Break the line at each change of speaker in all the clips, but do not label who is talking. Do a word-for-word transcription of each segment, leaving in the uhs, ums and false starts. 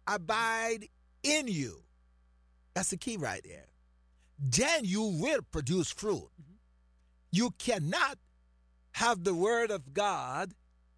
abide in you. That's the key right there. Then you will produce fruit. Mm-hmm. You cannot have the word of God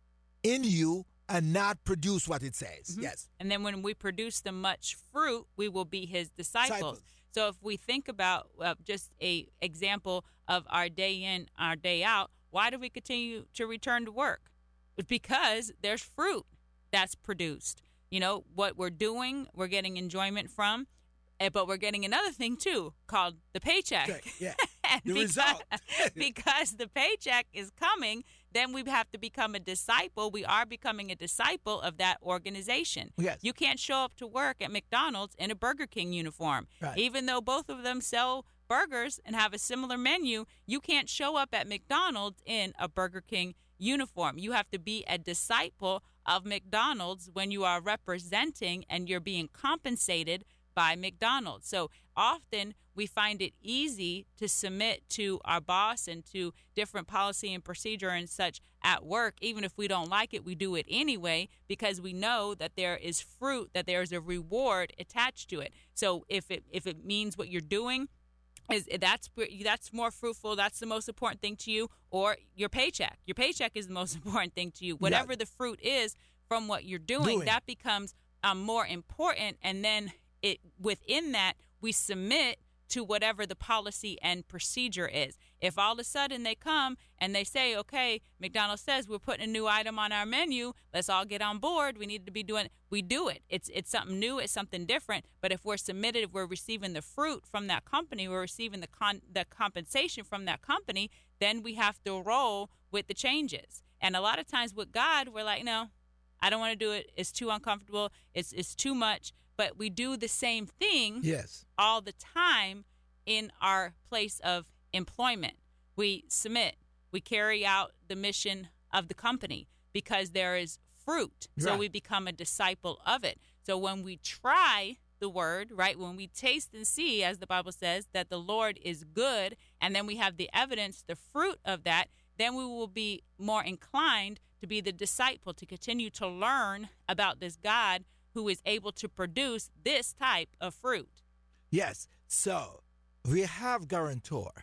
in you and not produce what it says. Mm-hmm. Yes.
And then when we produce the much fruit, we will be his disciples.
Disciples.
So if we think about uh, just a example of our day in, our day out, why do we continue to return to work? It's because there's fruit that's produced. You know, what we're doing, we're getting enjoyment from, but we're getting another thing, too, called the paycheck.
Okay. Yeah.
the
because,
result. because the paycheck is coming, then we have to become a disciple. We are becoming a disciple of that organization.
Yes.
You can't show up to work at McDonald's in a Burger King uniform.
Right.
Even though both of them sell burgers and have a similar menu, you can't show up at McDonald's in a Burger King uniform. You have to be a disciple of McDonald's when you are representing and you're being compensated by McDonald's. So often we find it easy to submit to our boss and to different policy and procedure and such at work. Even if we don't like it, we do it anyway because we know that there is fruit, that there is a reward attached to it. So if it if it means what you're doing is that's that's more fruitful, that's the most important thing to you, or your paycheck. Your paycheck is the most important thing to you. Whatever yeah. the fruit is from what you're doing, doing. that becomes um, more important, and then it within that we submit to whatever the policy and procedure is. If all of a sudden they come and they say, okay, McDonald's says we're putting a new item on our menu, let's all get on board, we need to be doing it, we do it. It's it's something new, it's something different. But if we're submitted, if we're receiving the fruit from that company, we're receiving the con- the compensation from that company, then we have to roll with the changes. And a lot of times with God, we're like, no, I don't want to do it. It's too uncomfortable. It's it's too much. But we do the same thing
yes.
all the time in our place of employment. We submit. We carry out the mission of the company because there is fruit. Right. So we become a disciple of it. So when we try the word, right, when we taste and see, as the Bible says, that the Lord is good, and then we have the evidence, the fruit of that, then we will be more inclined to be the disciple, to continue to learn about this God who is able to produce this type of fruit.
Yes. So we have guarantor,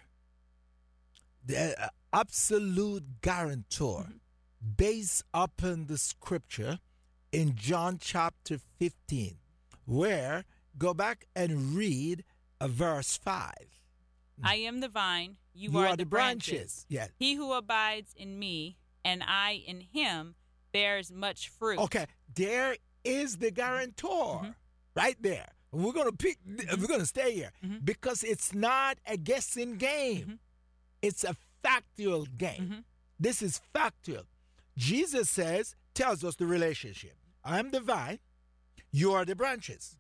the uh, absolute guarantor, mm-hmm. based upon the scripture in John chapter fifteen, where go back and read uh, verse five.
I am the vine, you,
you
are,
are
the,
the branches.
branches.
Yes.
He who abides in me and I in him bears much fruit.
Okay, there is the guarantor mm-hmm. right there. We're gonna pick. Mm-hmm. We're gonna stay here mm-hmm. because it's not a guessing game. Mm-hmm. It's a factual game. Mm-hmm. This is factual. Jesus says, tells us the relationship. I am the vine. You are the branches.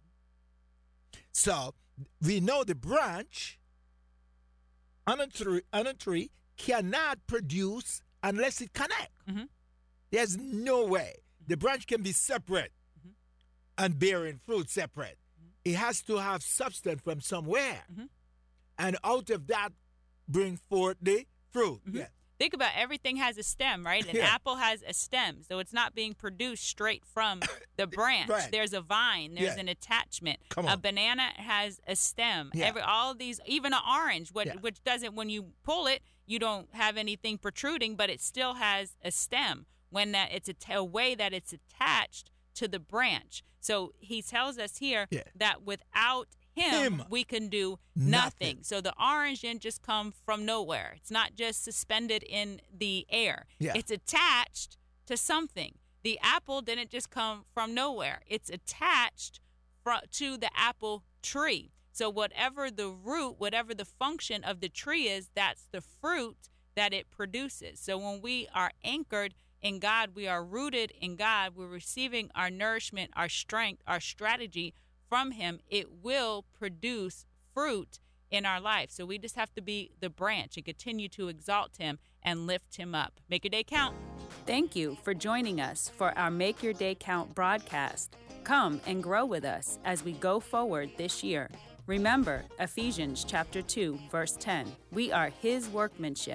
So we know the branch on a tree, on a tree cannot produce unless it connects. Mm-hmm. There's no way the branch can be separate mm-hmm. and bearing fruit separate. Mm-hmm. It has to have substance from somewhere. Mm-hmm. And out of that, bring forth the fruit. Mm-hmm. Yeah.
Think about everything has a stem, right? An yeah. apple has a stem, so it's not being produced straight from the branch.
Right.
There's a vine. There's yeah. an attachment.
Come on.
A banana has a stem.
Yeah.
Every all of these, even an orange, what,
yeah.
which doesn't, when you pull it, you don't have anything protruding, but it still has a stem. When that it's a, t- a way that it's attached to the branch. So he tells us here
yeah.
that without him, him, we can do nothing. nothing. So the orange didn't just come from nowhere. It's not just suspended in the air.
Yeah.
It's attached to something. The apple didn't just come from nowhere. It's attached fr- to the apple tree. So whatever the root, whatever the function of the tree is, that's the fruit that it produces. So when we are anchored in God, we are rooted in God, we're receiving our nourishment, our strength, our strategy from him, it will produce fruit in our life. So we just have to be the branch and continue to exalt him and lift him up. Make your day count. Thank you for joining us for our Make Your Day Count broadcast. Come and grow with us as we go forward this year. Remember Ephesians chapter two, verse ten. We are his workmanship,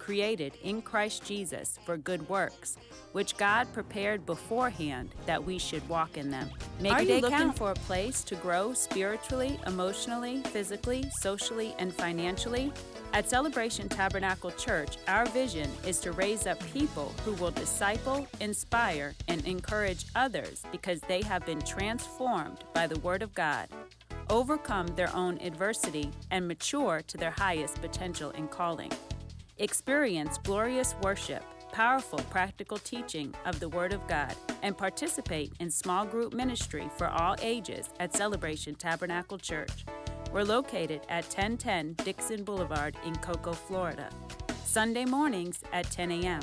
created in Christ Jesus for good works, which God prepared beforehand that we should walk in them. Make
Are
a
you
day
looking-
count for a place to grow spiritually, emotionally, physically, socially, and financially? At Celebration Tabernacle Church, our vision is to raise up people who will disciple, inspire, and encourage others because they have been transformed by the Word of God, overcome their own adversity, and mature to their highest potential and calling. Experience glorious worship, powerful practical teaching of the Word of God, and participate in small group ministry for all ages at Celebration Tabernacle Church. We're located at ten ten Dixon Boulevard in Cocoa, Florida. Sunday mornings at ten a.m.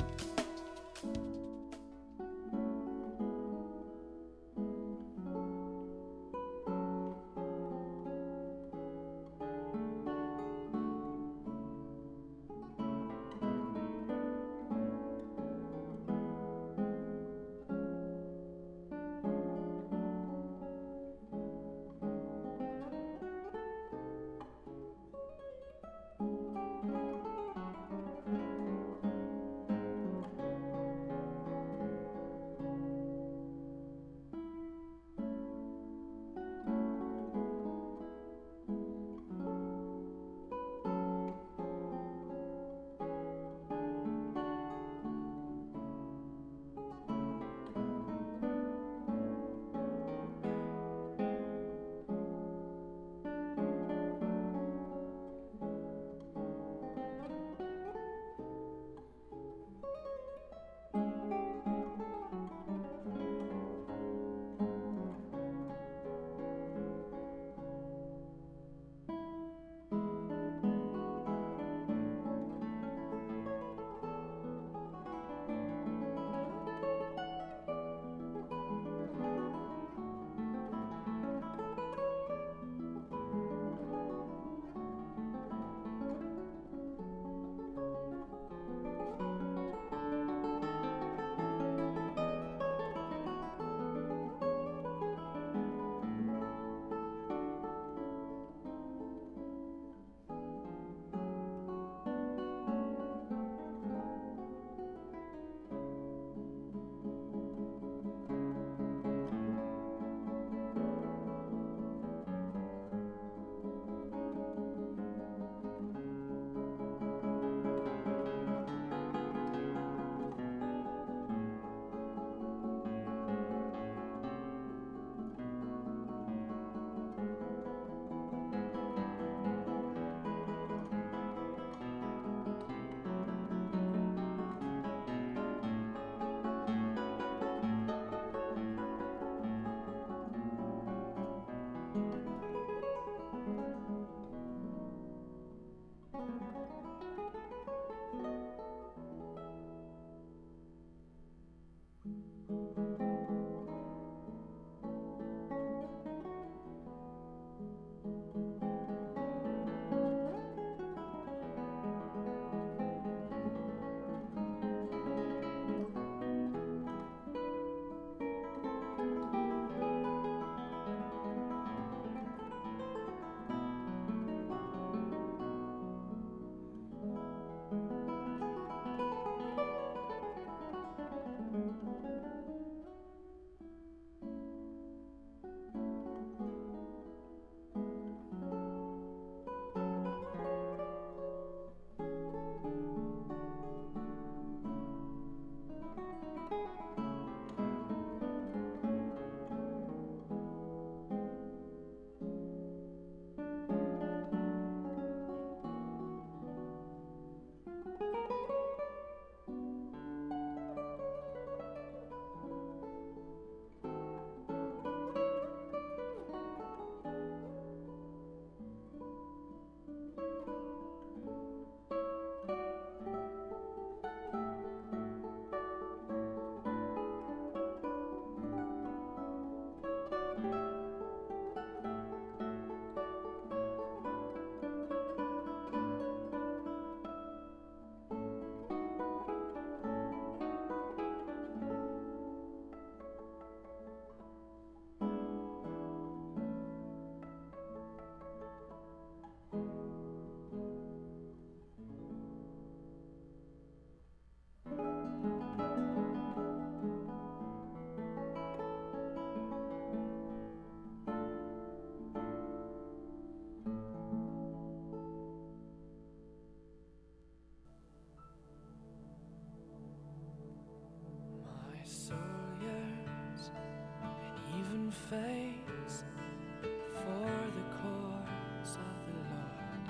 faints for the cause of the Lord.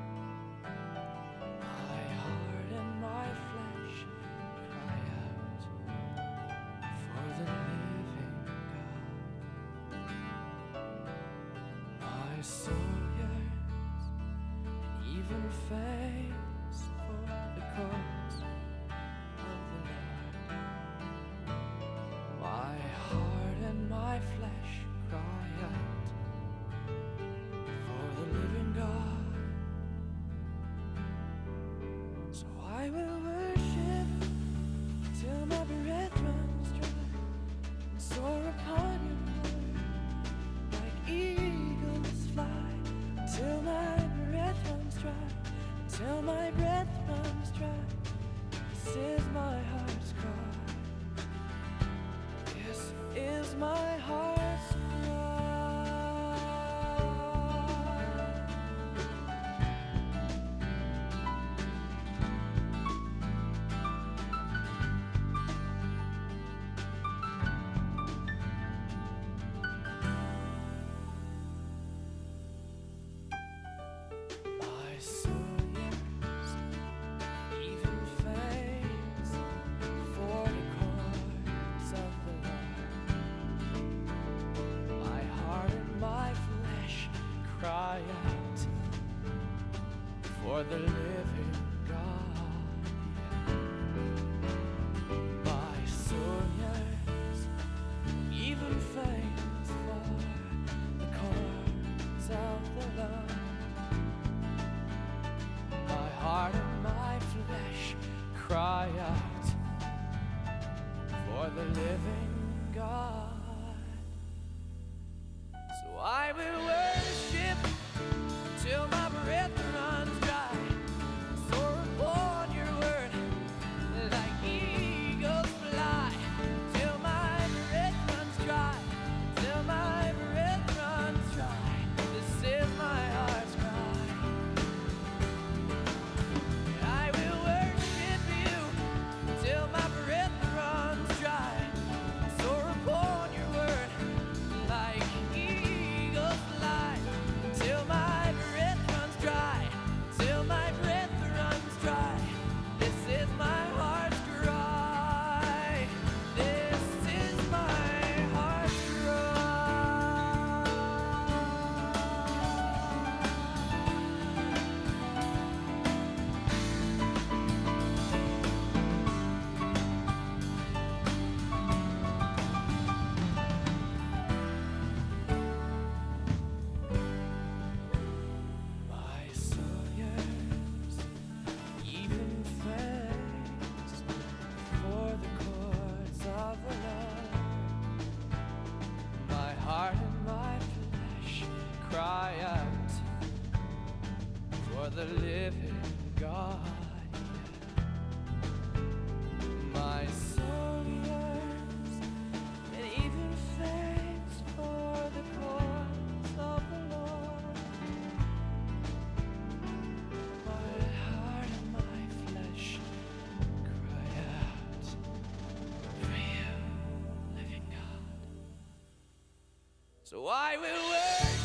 My heart and my flesh cry out for the living God. My soul yearns and even faints for the cause of the Lord. My heart and my flesh cry out for the living God. So I will worship till my breath runs dry and soar upon your word like eagles fly till my breath runs dry, till my breath runs dry. This is my heart's cry. This is my heart's My soul yearns, even faints for the chords of the Lord. My heart and my flesh cry out for the living God. My soul yearns, even faints for the chords of the Lord. My heart and my flesh cry out for the living God. So I will worship till my breath runs dry, soar upon your word like eagles fly, till my breath runs dry, till my breath runs dry. This is my heart's cry. I will worship you till my breath runs dry, soar upon your word like eagles fly, till my breath runs dry, till my breath runs dry. This is my heart's cry. This is my heart's cry. My soul yearns, even faints for the chords of the Lord. My heart and my flesh cry out for the living God. My soul yearns and even faints for the chords of the Lord. My heart and my flesh cry out for you, living God. So I will worship